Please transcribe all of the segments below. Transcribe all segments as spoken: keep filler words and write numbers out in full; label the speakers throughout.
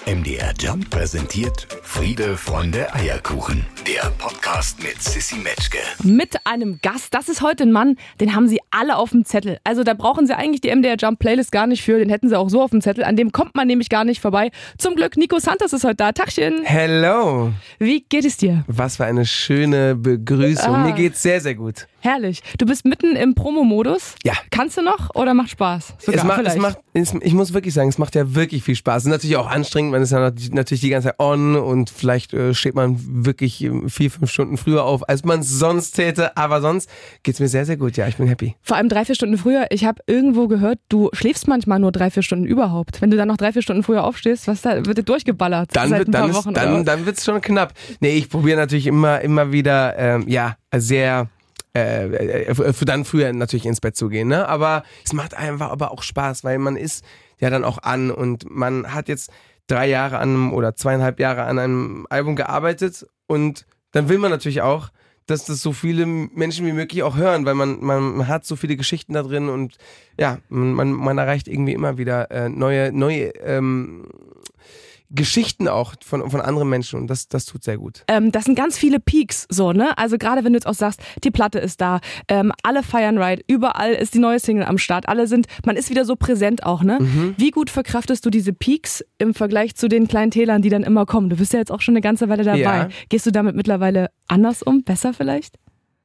Speaker 1: M D R Jump präsentiert Friede, Freunde, Eierkuchen. Der Podcast mit Sissi Metzke.
Speaker 2: Mit einem Gast. Das ist heute ein Mann, den haben Sie alle auf dem Zettel. Also da brauchen Sie eigentlich die M D R Jump Playlist gar nicht für. Den hätten Sie auch so auf dem Zettel. An dem kommt man nämlich gar nicht vorbei. Zum Glück, Nico Santos ist heute da. Tachchen.
Speaker 3: Hello.
Speaker 2: Wie geht es dir?
Speaker 3: Was für eine schöne Begrüßung.
Speaker 2: Ah.
Speaker 3: Mir geht's sehr, sehr gut.
Speaker 2: Herrlich. Du bist mitten im Promo-Modus.
Speaker 3: Ja.
Speaker 2: Kannst du noch oder macht Spaß? Sogar
Speaker 3: Es macht, es
Speaker 2: vielleicht.
Speaker 3: macht, es, ich muss wirklich sagen, es macht ja wirklich viel Spaß. Es ist natürlich auch anstrengend, man ist ja natürlich die ganze Zeit on und vielleicht äh, steht man wirklich vier, fünf Stunden früher auf, als man es sonst täte. Aber sonst geht's mir sehr, sehr gut. Ja, ich bin happy.
Speaker 2: Vor allem drei, vier Stunden früher. Ich habe irgendwo gehört, du schläfst manchmal nur drei, vier Stunden überhaupt. Wenn du dann noch drei, vier Stunden früher aufstehst, was da wird dir durchgeballert?
Speaker 3: Dann
Speaker 2: seit
Speaker 3: wird
Speaker 2: ein paar
Speaker 3: dann ist,
Speaker 2: Wochen,
Speaker 3: dann,
Speaker 2: oder?
Speaker 3: dann wird's schon knapp. Nee, ich probiere natürlich immer, immer wieder, ähm, ja, sehr Äh, für dann früher natürlich ins Bett zu gehen, ne? Aber es macht einfach aber auch Spaß, weil man ist ja dann auch an und man hat jetzt drei Jahre an einem oder zweieinhalb Jahre an einem Album gearbeitet und dann will man natürlich auch, dass das so viele Menschen wie möglich auch hören, weil man man hat so viele Geschichten da drin und ja, man man erreicht irgendwie immer wieder äh, neue neue ähm, Geschichten auch von, von anderen Menschen und das, das tut sehr gut.
Speaker 2: Ähm, das sind ganz viele Peaks, so, ne? Also gerade wenn du jetzt auch sagst, die Platte ist da, ähm, alle feiern Ride, überall ist die neue Single am Start, alle sind, man ist wieder so präsent auch, ne? Mhm. Wie gut verkraftest du diese Peaks im Vergleich zu den kleinen Tälern, die dann immer kommen? Du bist ja jetzt auch schon eine ganze Weile dabei.
Speaker 3: Ja.
Speaker 2: Gehst du damit mittlerweile anders um? Besser vielleicht?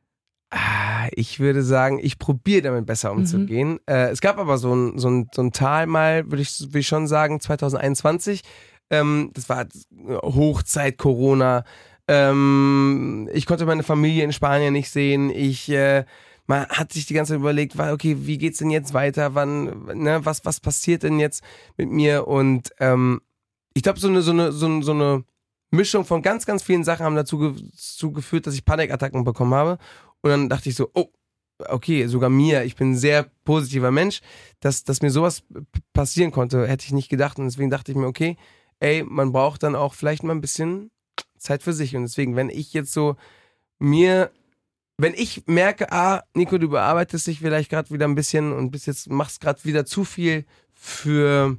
Speaker 3: Ich würde sagen, ich probiere damit besser umzugehen. Mhm. Äh, es gab aber so ein, so ein, so ein Tal mal, würde ich, würde ich schon sagen, zwanzig einundzwanzig. Ähm, das war Hochzeit Corona. Ähm, ich konnte meine Familie in Spanien nicht sehen. Ich, äh, man hat sich die ganze Zeit überlegt, okay, wie geht's denn jetzt weiter? Wann, ne, was, was passiert denn jetzt mit mir? Und ähm, ich glaube, so eine, so eine, so eine, so eine Mischung von ganz, ganz vielen Sachen haben dazu, ge- dazu geführt, dass ich Panikattacken bekommen habe. Und dann dachte ich so, oh, okay, sogar mir, ich bin ein sehr positiver Mensch, dass, dass mir sowas passieren konnte, hätte ich nicht gedacht. Und deswegen dachte ich mir, okay, ey, man braucht dann auch vielleicht mal ein bisschen Zeit für sich. Und deswegen, wenn ich jetzt so mir, wenn ich merke, ah, Nico, du überarbeitest dich vielleicht gerade wieder ein bisschen und bist jetzt, machst gerade wieder zu viel für,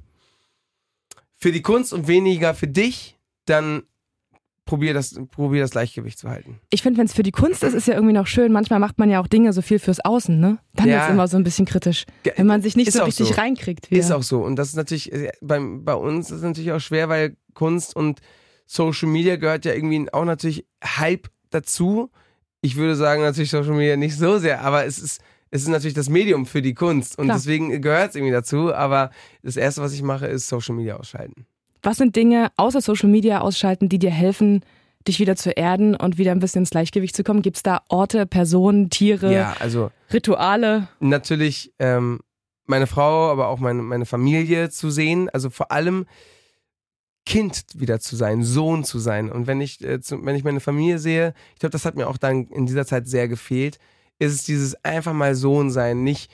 Speaker 3: für die Kunst und weniger für dich, dann probier das, probier das Gleichgewicht zu halten.
Speaker 2: Ich finde, wenn es für die Kunst ist, ist ja irgendwie noch schön. Manchmal macht man ja auch Dinge so viel fürs Außen, ne? Dann
Speaker 3: Ja.
Speaker 2: ist es immer so ein bisschen kritisch, wenn man sich nicht
Speaker 3: Ist
Speaker 2: so
Speaker 3: auch
Speaker 2: richtig
Speaker 3: so.
Speaker 2: reinkriegt. Wieder.
Speaker 3: Ist auch so. Und das ist natürlich, bei, bei uns ist es natürlich auch schwer, weil Kunst und Social Media gehört ja irgendwie auch natürlich Hype dazu. Ich würde sagen, natürlich Social Media nicht so sehr, aber es ist, es ist natürlich das Medium für die Kunst und
Speaker 2: Klar.
Speaker 3: deswegen gehört es irgendwie dazu. Aber das Erste, was ich mache, ist Social Media ausschalten.
Speaker 2: Was sind Dinge außer Social Media ausschalten, die dir helfen, dich wieder zu erden und wieder ein bisschen ins Gleichgewicht zu kommen? Gibt es da Orte, Personen, Tiere,
Speaker 3: Ja, also
Speaker 2: Rituale?
Speaker 3: natürlich ähm, meine Frau, aber auch meine, meine Familie zu sehen. Also vor allem Kind wieder zu sein, Sohn zu sein. Und wenn ich, äh, zu, wenn ich meine Familie sehe, ich glaube, das hat mir auch dann in dieser Zeit sehr gefehlt, ist es dieses einfach mal Sohn sein, nicht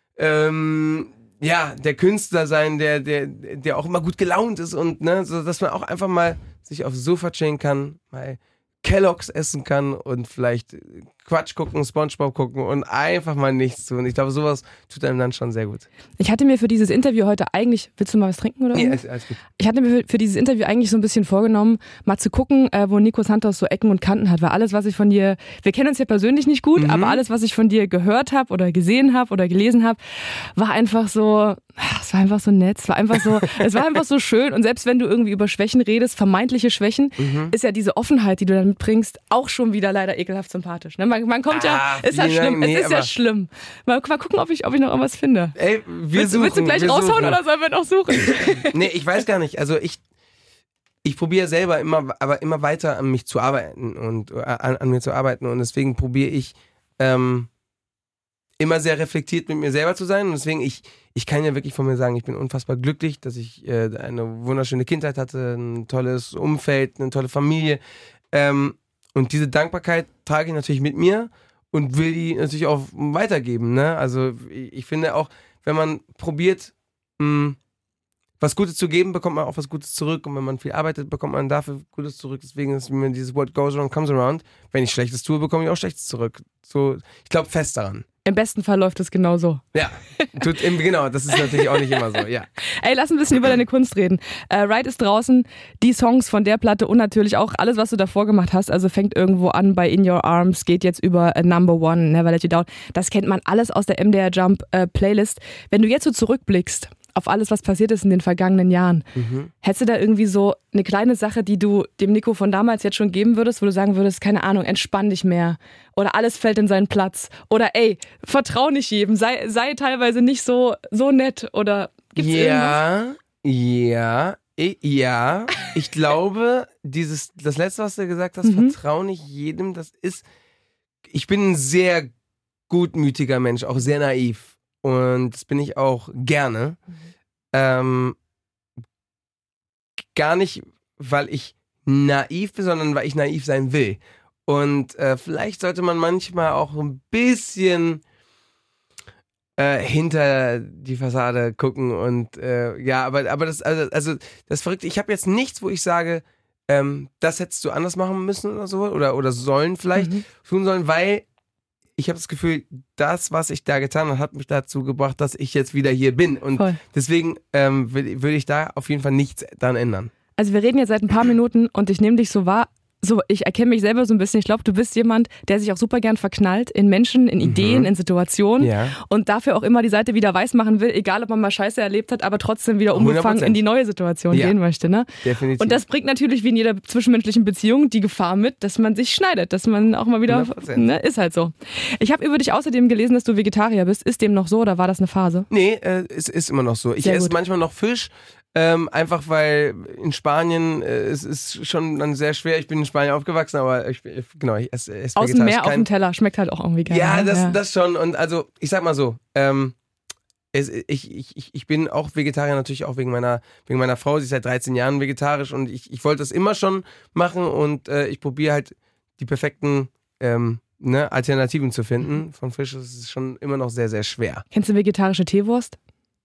Speaker 3: ähm, ja, der Künstler sein, der, der, der auch immer gut gelaunt ist und ne, so dass man auch einfach mal sich aufs Sofa chillen kann, mal Kellogg's essen kann und vielleicht Quatsch gucken, Spongebob gucken und einfach mal nichts tun. Ich glaube, sowas tut einem dann schon sehr gut.
Speaker 2: Ich hatte mir für dieses Interview heute eigentlich, willst du mal was trinken oder?
Speaker 3: Nee,
Speaker 2: irgendwas?
Speaker 3: alles, alles gut.
Speaker 2: Ich hatte mir für, für dieses Interview eigentlich so ein bisschen vorgenommen, mal zu gucken, äh, wo Nico Santos so Ecken und Kanten hat, weil alles, was ich von dir, wir kennen uns ja persönlich nicht gut,
Speaker 3: Mhm.
Speaker 2: aber alles, was ich von dir gehört habe oder gesehen habe oder gelesen habe, war einfach so, es war einfach so nett, es war einfach so, es war einfach so schön und selbst wenn du irgendwie über Schwächen redest, vermeintliche Schwächen,
Speaker 3: Mhm.
Speaker 2: ist ja diese Offenheit, die du dann mitbringst, auch schon wieder leider ekelhaft sympathisch. Ne? Man, man kommt ja,
Speaker 3: Ah,
Speaker 2: ist ja
Speaker 3: vielen
Speaker 2: schlimm,
Speaker 3: Dank. Nee,
Speaker 2: es ist ja
Speaker 3: aber-
Speaker 2: schlimm. Mal, mal gucken, ob ich, ob ich noch irgendwas finde.
Speaker 3: Ey, wir
Speaker 2: Willst, du-
Speaker 3: suchen.
Speaker 2: willst du gleich
Speaker 3: wir
Speaker 2: raushauen
Speaker 3: suchen.
Speaker 2: oder sollen wir noch suchen?
Speaker 3: Nee, ich weiß gar nicht. Also ich, ich probiere selber immer, aber immer weiter an mich zu arbeiten und äh, an, an mir zu arbeiten und deswegen probiere ich ähm, immer sehr reflektiert mit mir selber zu sein und deswegen ich, ich kann ja wirklich von mir sagen, ich bin unfassbar glücklich, dass ich äh, eine wunderschöne Kindheit hatte, ein tolles Umfeld, eine tolle Familie ähm, und diese Dankbarkeit trage ich natürlich mit mir und will die natürlich auch weitergeben. Ne? Also ich, ich finde auch, wenn man probiert, mh, was Gutes zu geben, bekommt man auch was Gutes zurück. Und wenn man viel arbeitet, bekommt man dafür Gutes zurück. Deswegen ist mir dieses What goes around comes around. Wenn ich Schlechtes tue, bekomme ich auch Schlechtes zurück. So, ich glaube fest daran.
Speaker 2: Im besten Fall läuft es genau so.
Speaker 3: Ja, tut, im, genau, das ist natürlich auch nicht immer so, ja.
Speaker 2: Ey, lass ein bisschen über deine Kunst reden. Äh, Ride ist draußen, die Songs von der Platte und natürlich auch alles, was du davor gemacht hast. Also fängt irgendwo an bei In Your Arms, geht jetzt über uh, Number One, Never Let You Down. Das kennt man alles aus der M D R Jump äh, Playlist. Wenn du jetzt so zurückblickst auf alles, was passiert ist in den vergangenen Jahren, mhm. hättest du da irgendwie so eine kleine Sache, die du dem Nico von damals jetzt schon geben würdest, wo du sagen würdest, keine Ahnung, entspann dich mehr oder alles fällt in seinen Platz oder ey, vertrau nicht jedem, sei, sei teilweise nicht so, so nett oder gibt's
Speaker 3: ja,
Speaker 2: irgendwas?
Speaker 3: Ja, ich, ja, ich glaube, dieses, das letzte, was du gesagt hast, mhm. vertrau nicht jedem, das ist, ich bin ein sehr gutmütiger Mensch, auch sehr naiv. Und das bin ich auch gerne. Mhm. Ähm, gar nicht, weil ich naiv bin, sondern weil ich naiv sein will. Und äh, vielleicht sollte man manchmal auch ein bisschen äh, hinter die Fassade gucken. Und äh, ja, aber, aber das, also, also das Verrückte, ich habe jetzt nichts, wo ich sage, ähm, das hättest du anders machen müssen oder so. Oder, oder sollen vielleicht mhm. tun sollen, weil ich habe das Gefühl, das, was ich da getan habe, hat mich dazu gebracht, dass ich jetzt wieder hier bin. Und Voll. deswegen ähm, würde ich da auf jeden Fall nichts dran ändern.
Speaker 2: Also wir reden jetzt seit ein paar Minuten und ich nehme dich so wahr, so, ich erkenne mich selber so ein bisschen. Ich glaube, du bist jemand, der sich auch super gern verknallt in Menschen, in Ideen, mhm. in Situationen
Speaker 3: ja.
Speaker 2: und dafür auch immer die Seite wieder weiß machen will, egal ob man mal Scheiße erlebt hat, aber trotzdem wieder unbefangen hundert Prozent in die neue Situation ja. gehen möchte. Ne?
Speaker 3: Definitiv.
Speaker 2: Und das bringt natürlich wie in jeder zwischenmenschlichen Beziehung die Gefahr mit, dass man sich schneidet, dass man auch mal wieder, ne, ist halt so. Ich habe über dich außerdem gelesen, dass du Vegetarier bist. Ist dem noch so oder war das eine Phase?
Speaker 3: Nee, äh, es ist immer noch so. Ich esse manchmal noch Fisch. Ähm, einfach weil in Spanien äh, es ist schon dann sehr schwer. Ich bin in Spanien aufgewachsen, aber ich, ich, genau, ich esse, esse
Speaker 2: Außen mehr auf dem Teller, schmeckt halt auch irgendwie geil.
Speaker 3: Ja, das, ja. das schon. Und also, ich sag mal so, ähm, es, ich, ich, ich bin auch Vegetarier natürlich auch wegen meiner, wegen meiner Frau. Sie ist seit dreizehn Jahren vegetarisch und ich, ich wollte das immer schon machen und äh, ich probiere halt die perfekten ähm, ne, Alternativen zu finden. Von Fisch ist es schon immer noch sehr, sehr schwer.
Speaker 2: Kennst du vegetarische Teewurst?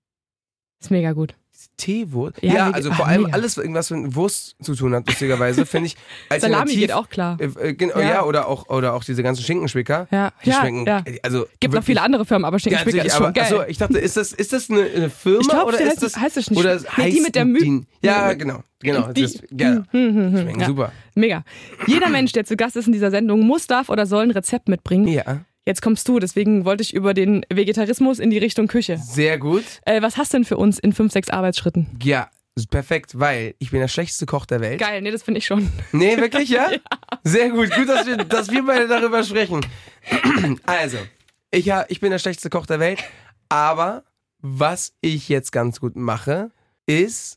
Speaker 2: Ist mega gut.
Speaker 3: Teewurst? Ja, ja, also ach, vor allem mega. Alles, irgendwas mit Wurst zu tun hat, lustigerweise, finde ich
Speaker 2: Salami geht auch klar.
Speaker 3: Äh, äh, genau, ja. ja, oder auch, oder auch diese ganzen Schinkenschwicker.
Speaker 2: Ja,
Speaker 3: die
Speaker 2: ja,
Speaker 3: schmecken,
Speaker 2: ja.
Speaker 3: Also
Speaker 2: gibt noch viele andere Firmen, aber Schinkenschwicker ja, ist schon
Speaker 3: aber,
Speaker 2: geil.
Speaker 3: Achso, ich dachte, ist das, ist das eine, eine Firma?
Speaker 2: Ich glaub,
Speaker 3: oder
Speaker 2: heißt,
Speaker 3: ist das,
Speaker 2: heißt das nicht?
Speaker 3: Oder
Speaker 2: nee,
Speaker 3: heißt
Speaker 2: die mit der Mühe.
Speaker 3: Ja, genau. Genau,
Speaker 2: die,
Speaker 3: das, ja. schmecken
Speaker 2: ja.
Speaker 3: super.
Speaker 2: Mega. Jeder Mensch, der zu Gast ist in dieser Sendung, muss, darf oder soll ein Rezept mitbringen.
Speaker 3: Ja.
Speaker 2: Jetzt kommst du, deswegen wollte ich über den Vegetarismus in die Richtung Küche.
Speaker 3: Sehr gut.
Speaker 2: Äh, was hast du denn für uns in fünf, sechs Arbeitsschritten?
Speaker 3: Ja, perfekt, weil ich bin der schlechteste Koch der Welt.
Speaker 2: Geil, nee, das finde ich schon.
Speaker 3: Nee, wirklich, ja?
Speaker 2: Ja.
Speaker 3: Sehr gut, gut, dass wir, dass wir beide darüber sprechen. Also, ich, ja, ich bin der schlechteste Koch der Welt, aber was ich jetzt ganz gut mache, ist,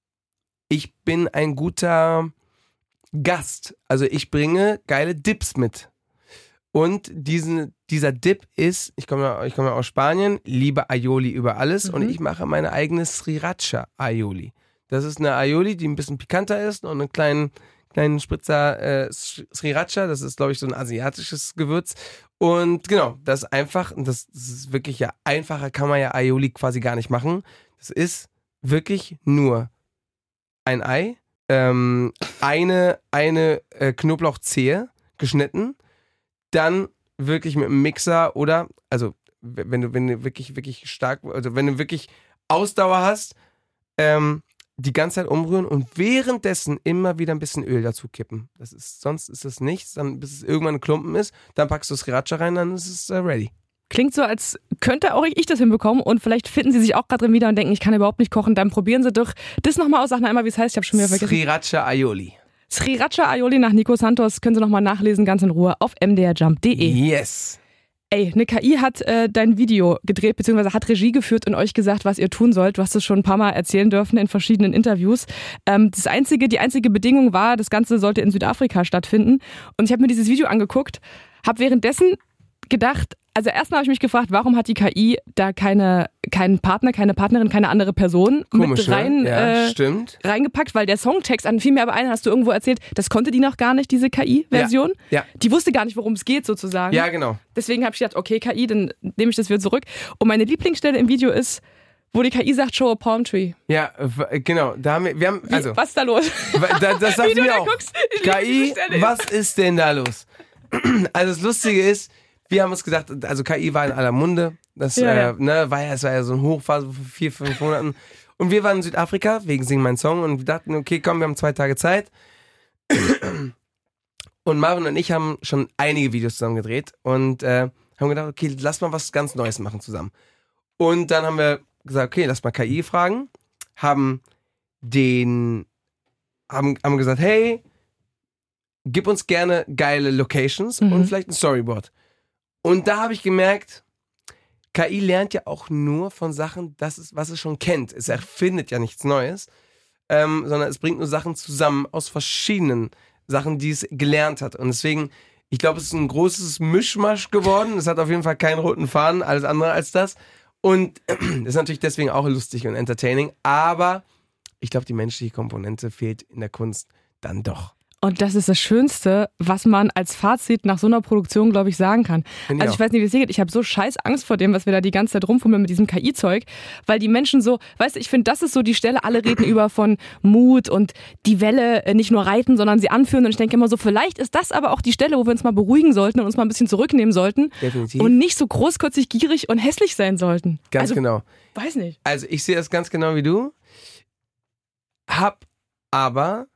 Speaker 3: ich bin ein guter Gast. Also ich bringe geile Dips mit. Und diesen, dieser Dip ist, ich komme ich komme aus Spanien, liebe Aioli über alles mhm. und ich mache meine eigene Sriracha Aioli. Das ist eine Aioli, die ein bisschen pikanter ist und einen kleinen, kleinen Spritzer äh, Sriracha, das ist glaube ich so ein asiatisches Gewürz. Und genau, das ist einfach, das, das ist wirklich ja einfacher, kann man ja Aioli quasi gar nicht machen. Das ist wirklich nur ein Ei, ähm, eine, eine äh, Knoblauchzehe geschnitten, dann wirklich mit einem Mixer oder, also wenn du, wenn du wirklich, wirklich stark, also wenn du wirklich Ausdauer hast, ähm, die ganze Zeit umrühren und währenddessen immer wieder ein bisschen Öl dazu kippen. Das ist, sonst ist es nichts, dann bis es irgendwann ein Klumpen ist, dann packst du Sriracha rein, dann ist es äh, ready.
Speaker 2: Klingt so, als könnte auch ich das hinbekommen und vielleicht finden Sie sich auch gerade drin wieder und denken, ich kann überhaupt nicht kochen, dann probieren Sie doch das nochmal aus, sagen einmal, wie es heißt, ich habe schon wieder vergessen.
Speaker 3: Sriracha Aioli.
Speaker 2: Sriracha Aioli nach Nico Santos, können Sie nochmal nachlesen, ganz in Ruhe auf m d r jump punkt d e.
Speaker 3: Yes.
Speaker 2: Ey, eine K I hat äh, dein Video gedreht, beziehungsweise hat Regie geführt und euch gesagt, was ihr tun sollt. Du hast es schon ein paar Mal erzählen dürfen in verschiedenen Interviews. Ähm, das einzige, die einzige Bedingung war, das Ganze sollte in Südafrika stattfinden. Und ich habe mir dieses Video angeguckt, habe währenddessen gedacht, also erstmal habe ich mich gefragt, warum hat die K I da keine, keinen Partner, keine Partnerin, keine andere Person
Speaker 3: Komisch,
Speaker 2: mit rein,
Speaker 3: ne? Ja,
Speaker 2: äh,
Speaker 3: stimmt.
Speaker 2: reingepackt, weil der Songtext an viel mehr aber einen hast du irgendwo erzählt, das konnte die noch gar nicht, diese K I-Version.
Speaker 3: Ja, ja.
Speaker 2: Die wusste gar nicht, worum es geht sozusagen.
Speaker 3: Ja, genau.
Speaker 2: Deswegen habe ich gedacht, okay, K I, dann nehme ich das wieder zurück. Und meine Lieblingsstelle im Video ist, wo die K I sagt, show a palm tree.
Speaker 3: Ja, genau. Da haben wir, wir haben, also,
Speaker 2: Wie, was ist da los?
Speaker 3: Da, das sagt mir auch.
Speaker 2: Guckst,
Speaker 3: K I, was ist denn da los? Also das Lustige ist, wir haben uns gesagt, also K I war in aller Munde. Das
Speaker 2: Ja,
Speaker 3: äh,
Speaker 2: ja.
Speaker 3: Ne, war ja, es war ja so eine Hochphase vor vier, fünf Monaten. Und wir waren in Südafrika wegen Sing Mein Song und wir dachten, okay, komm, wir haben zwei Tage Zeit. Und Marvin und ich haben schon einige Videos zusammen gedreht und äh, haben gedacht, okay, lass mal was ganz Neues machen zusammen. Und dann haben wir gesagt, okay, lass mal K I fragen. Haben den, haben, haben gesagt, hey, gib uns gerne geile Locations
Speaker 2: Mhm.
Speaker 3: und vielleicht ein Storyboard. Und da habe ich gemerkt, K I lernt ja auch nur von Sachen, das ist, was es schon kennt. Es erfindet ja nichts Neues, ähm, sondern es bringt nur Sachen zusammen aus verschiedenen Sachen, die es gelernt hat. Und deswegen, ich glaube, es ist ein großes Mischmasch geworden. Es hat auf jeden Fall keinen roten Faden, alles andere als das. Und das ist natürlich deswegen auch lustig und entertaining. Aber ich glaube, die menschliche Komponente fehlt in der Kunst dann doch.
Speaker 2: Und das ist das Schönste, was man als Fazit nach so einer Produktion, glaube ich, sagen kann.
Speaker 3: Find ich
Speaker 2: Also ich
Speaker 3: auch.
Speaker 2: weiß nicht, wie es dir geht. Ich habe so scheiß Angst vor dem, was wir da die ganze Zeit rumfummeln mit diesem K I-Zeug, weil die Menschen so, weißt du, ich finde, das ist so die Stelle, alle reden über von Mut und die Welle äh, nicht nur reiten, sondern sie anführen. Und ich denke immer so, vielleicht ist das aber auch die Stelle, wo wir uns mal beruhigen sollten und uns mal ein bisschen zurücknehmen sollten.
Speaker 3: Definitiv.
Speaker 2: Und nicht so großkotzig, gierig und hässlich sein sollten.
Speaker 3: Ganz
Speaker 2: also,
Speaker 3: genau.
Speaker 2: Weiß nicht.
Speaker 3: Also ich sehe das ganz genau wie du. Hab aber,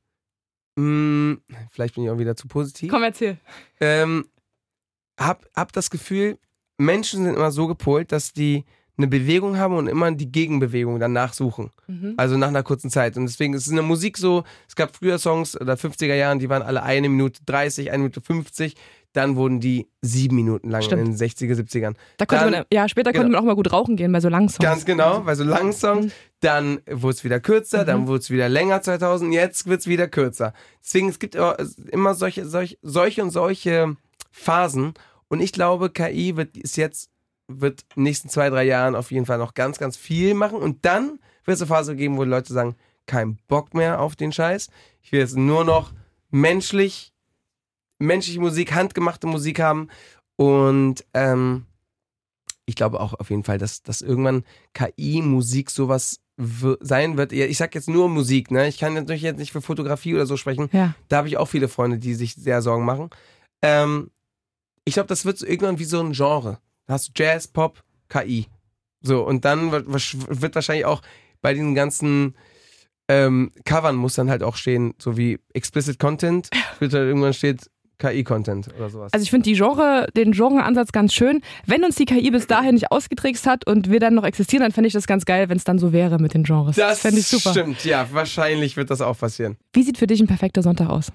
Speaker 3: mh, vielleicht bin ich auch wieder zu positiv,
Speaker 2: Komm, erzähl.
Speaker 3: ähm, hab, hab das Gefühl, Menschen sind immer so gepolt, dass die eine Bewegung haben und immer die Gegenbewegung danach suchen.
Speaker 2: Mhm.
Speaker 3: Also nach einer kurzen Zeit. Und deswegen ist es in der Musik so, es gab früher Songs oder fünfziger Jahren, die waren alle eine Minute dreißig, eine Minute fünfzig. Dann wurden die sieben Minuten lang
Speaker 2: Stimmt.
Speaker 3: in den sechziger, siebzigern.
Speaker 2: Da konnte
Speaker 3: Dann-
Speaker 2: man, ja, später konnte
Speaker 3: genau.
Speaker 2: man auch mal gut rauchen gehen bei so langen Songs.
Speaker 3: Ganz genau, bei so langen Songs.
Speaker 2: Mhm.
Speaker 3: Dann wurde es wieder kürzer, dann wurde es wieder länger zweitausend, jetzt wird es wieder kürzer. Deswegen, es gibt immer- immer solche, solche, solche und solche Phasen. Und ich glaube, K I wird ist jetzt, wird in den nächsten zwei, drei Jahren auf jeden Fall noch ganz, ganz viel machen. Und dann wird es eine Phase geben, wo die Leute sagen, kein Bock mehr auf den Scheiß. Ich will jetzt nur noch menschlich, menschliche Musik, handgemachte Musik haben. Und ähm, ich glaube auch auf jeden Fall, dass, dass irgendwann K I-Musik sowas w- sein wird. Ja, ich sag jetzt nur Musik, ne? Ich kann natürlich jetzt nicht für Fotografie oder so sprechen.
Speaker 2: Ja.
Speaker 3: Da habe ich auch viele Freunde, die sich sehr Sorgen machen. Ähm, ich glaube, das wird so irgendwann wie so ein Genre. Da hast du Jazz, Pop, K I. So, und dann wird, wird wahrscheinlich auch bei diesen ganzen ähm, Covern muss dann halt auch stehen, so wie Explicit Content, wird halt irgendwann steht K I-Content oder sowas.
Speaker 2: Also ich finde die Genre, den Genre-Ansatz ganz schön. Wenn uns die K I bis dahin nicht ausgetrickst hat und wir dann noch existieren, dann fände ich das ganz geil, wenn es dann so wäre mit den Genres.
Speaker 3: das
Speaker 2: fände ich super.
Speaker 3: stimmt, ja, wahrscheinlich wird das auch passieren.
Speaker 2: Wie sieht für dich ein perfekter Sonntag aus?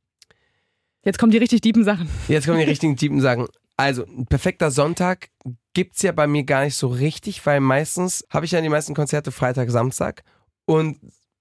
Speaker 2: Jetzt kommen die richtig tiefen Sachen.
Speaker 3: Jetzt kommen die richtigen Typen sagen. Also, ein perfekter Sonntag gibt's ja bei mir gar nicht so richtig, weil meistens habe ich ja die meisten Konzerte Freitag, Samstag und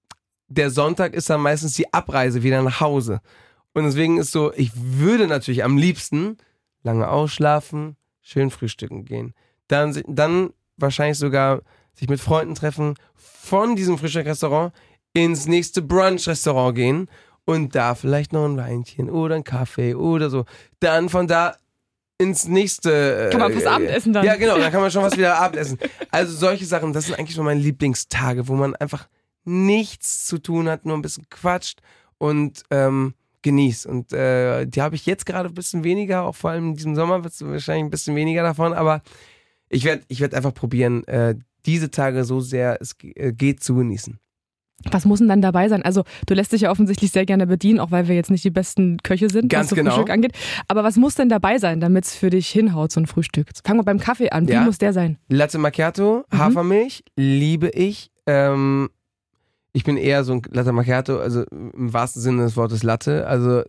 Speaker 3: der Sonntag ist dann meistens die Abreise wieder nach Hause. Und deswegen ist so, ich würde natürlich am liebsten lange ausschlafen, schön frühstücken gehen. Dann, si- dann wahrscheinlich sogar sich mit Freunden treffen, von diesem Frühstückrestaurant ins nächste Brunch-Restaurant gehen und da vielleicht noch ein Weinchen oder ein Kaffee oder so. Dann von da ins nächste... äh,
Speaker 2: Kann man fürs Abendessen dann.
Speaker 3: Ja, genau, dann kann man schon was wieder Abendessen. Also solche Sachen, das sind eigentlich so meine Lieblingstage, wo man einfach nichts zu tun hat, nur ein bisschen quatscht und ähm, genießt. Und äh, die habe ich jetzt gerade ein bisschen weniger, auch vor allem in diesem Sommer wird es wahrscheinlich ein bisschen weniger davon, aber ich werde ich werd einfach probieren, äh, diese Tage so sehr es ge- äh, geht zu genießen.
Speaker 2: Was muss denn dann dabei sein? Also du lässt dich ja offensichtlich sehr gerne bedienen, auch weil wir jetzt nicht die besten Köche sind,
Speaker 3: Ganz
Speaker 2: was so
Speaker 3: genau.
Speaker 2: Frühstück angeht. Aber was muss denn dabei sein, damit es für dich hinhaut, so ein Frühstück? Fangen wir beim Kaffee an. Wie
Speaker 3: Ja.
Speaker 2: muss der sein?
Speaker 3: Latte Macchiato,
Speaker 2: Mhm.
Speaker 3: Hafermilch, liebe ich. Ähm, ich bin eher so ein Latte Macchiato, also im wahrsten Sinne des Wortes Latte, also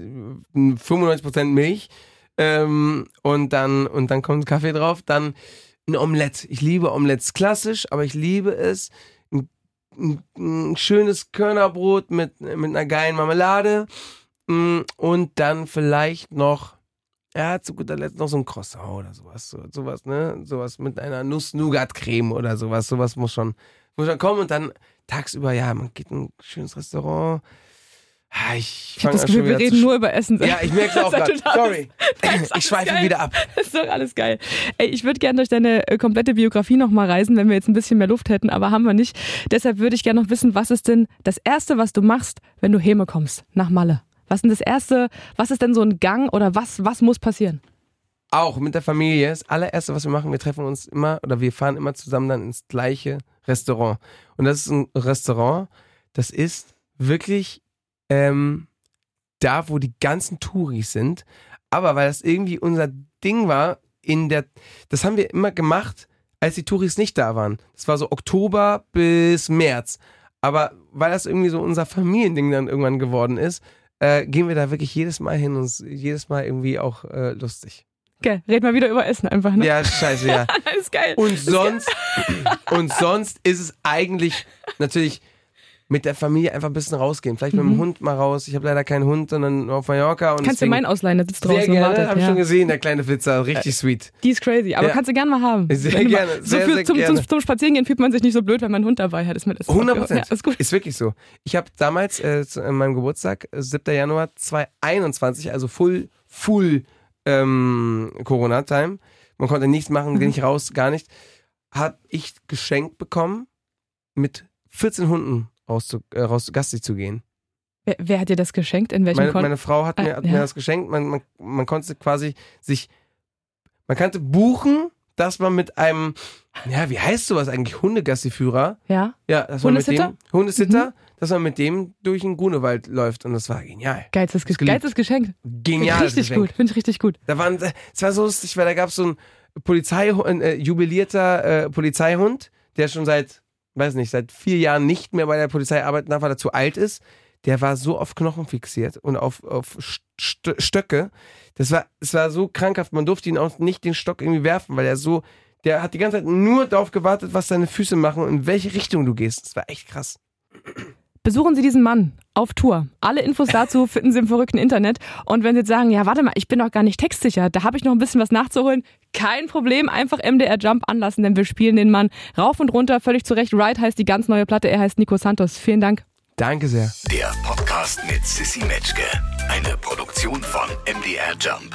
Speaker 3: äh, fünfundneunzig Prozent Milch ähm, und dann und dann kommt Kaffee drauf, dann ein Omelette. Ich liebe Omelettes klassisch, aber ich liebe es. Ein, ein, ein schönes Körnerbrot mit, mit einer geilen Marmelade mm, und dann vielleicht noch, ja, zu guter Letzt noch so ein Croissant oder sowas, so, sowas, ne, sowas mit einer Nuss-Nougat-Creme oder sowas, sowas muss schon, muss schon kommen und dann tagsüber, ja, man geht in ein schönes Restaurant. Ah, Ich,
Speaker 2: Ich habe
Speaker 3: fang
Speaker 2: das
Speaker 3: an
Speaker 2: Gefühl,
Speaker 3: schon
Speaker 2: wir
Speaker 3: wieder
Speaker 2: reden
Speaker 3: zu
Speaker 2: nur über Essen.
Speaker 3: sch- Ja, ich merke es auch
Speaker 2: Das ist
Speaker 3: gerade.
Speaker 2: total-
Speaker 3: Sorry.
Speaker 2: das ist
Speaker 3: Ich
Speaker 2: alles
Speaker 3: schweife
Speaker 2: geil.
Speaker 3: wieder ab.
Speaker 2: Das ist doch alles geil. Ey, ich würde gerne durch deine äh, komplette Biografie nochmal reisen, wenn wir jetzt ein bisschen mehr Luft hätten, aber haben wir nicht. Deshalb würde ich gerne noch wissen, was ist denn das Erste, was du machst, wenn du Heme kommst, nach Malle? Was ist denn das Erste, was ist denn so ein Gang oder was, was muss passieren?
Speaker 3: auch mit der Familie, das allererste, was wir machen, wir treffen uns immer oder wir fahren immer zusammen dann ins gleiche Restaurant. Und das ist ein Restaurant, das ist wirklich ähm, da, wo die ganzen Touris sind. Aber weil das irgendwie unser Ding war, in der, das haben wir immer gemacht, als die Touris nicht da waren. Das war so Oktober bis März. Aber weil das irgendwie so unser Familiending dann irgendwann geworden ist, äh, gehen wir da wirklich jedes Mal hin und jedes Mal irgendwie auch äh, lustig.
Speaker 2: Okay, red mal wieder über Essen einfach, ne?
Speaker 3: Ja, scheiße, ja.
Speaker 2: Das ist geil.
Speaker 3: Und sonst, und sonst ist es eigentlich natürlich mit der Familie einfach ein bisschen rausgehen. Vielleicht mit dem
Speaker 2: Mhm.
Speaker 3: Hund mal raus. Ich habe leider keinen Hund, sondern auf Mallorca. Und
Speaker 2: Kannst du
Speaker 3: deswegen
Speaker 2: meinen ausleihen, der sitzt draußen
Speaker 3: sehr
Speaker 2: und
Speaker 3: gerne,
Speaker 2: wartet.
Speaker 3: habe ich
Speaker 2: ja.
Speaker 3: schon gesehen, der kleine Flitzer. Richtig sweet.
Speaker 2: Die ist crazy, aber
Speaker 3: Ja.
Speaker 2: kannst du gerne mal haben.
Speaker 3: Sehr
Speaker 2: Wenn du
Speaker 3: gerne,
Speaker 2: mal, so
Speaker 3: sehr,
Speaker 2: für,
Speaker 3: sehr
Speaker 2: zum,
Speaker 3: gerne.
Speaker 2: Zum, zum Spazierengehen fühlt man sich nicht so blöd, wenn man einen Hund dabei hat. Ist mir das
Speaker 3: hundert Prozent.
Speaker 2: Ja, ist gut.
Speaker 3: Ist wirklich so. Ich habe damals äh, zu äh, meinem Geburtstag, äh, siebter Januar zweitausendeinundzwanzig, also full, full ähm, Corona-Time, man konnte nichts machen, ging nicht raus, gar nicht, habe ich geschenkt bekommen, mit vierzehn Hunden raus zu, äh, raus Gassi zu gehen.
Speaker 2: Wer, wer hat dir das geschenkt? In welchem
Speaker 3: Meine,
Speaker 2: Konto?
Speaker 3: meine Frau hat, mir,
Speaker 2: Ah,
Speaker 3: hat
Speaker 2: ja.
Speaker 3: mir das geschenkt. Man, man, man konnte quasi sich, man konnte buchen, dass man mit einem, ja, wie heißt sowas eigentlich? Hundegassiführer.
Speaker 2: Ja?
Speaker 3: Ja, dass man mit
Speaker 2: Hundesitter?
Speaker 3: dem, Hundesitter,
Speaker 2: Mhm.
Speaker 3: dass man mit dem durch den Grunewald läuft. Und das war genial.
Speaker 2: Geilstes,
Speaker 3: Hab's
Speaker 2: Ge
Speaker 3: geliebt.
Speaker 2: geilstes Geschenk.
Speaker 3: Genial.
Speaker 2: Richtig gut, finde ich richtig gut.
Speaker 3: Da waren, es war so lustig, weil da gab es so einen Polizei, äh, jubilierter äh, Polizeihund, der schon seit, weiß nicht, seit vier Jahren nicht mehr bei der Polizei arbeiten darf, weil er zu alt ist. Der war so auf Knochen fixiert und auf, auf St- Stöcke. Das war, es war so krankhaft. Man durfte ihn auch nicht den Stock irgendwie werfen, weil er so, der hat die ganze Zeit nur darauf gewartet, was seine Füße machen und in welche Richtung du gehst. Das war echt krass.
Speaker 2: Besuchen Sie diesen Mann auf Tour. Alle Infos dazu finden Sie im verrückten Internet. Und wenn Sie jetzt sagen, ja, warte mal, ich bin doch gar nicht textsicher, da habe ich noch ein bisschen was nachzuholen, kein Problem, einfach M D R Jump anlassen, denn wir spielen den Mann rauf und runter, völlig zu Recht. Ride heißt die ganz neue Platte, er heißt Nico Santos. Vielen Dank.
Speaker 3: Danke sehr.
Speaker 1: Der Podcast mit Sissi Metzke. Eine Produktion von M D R Jump.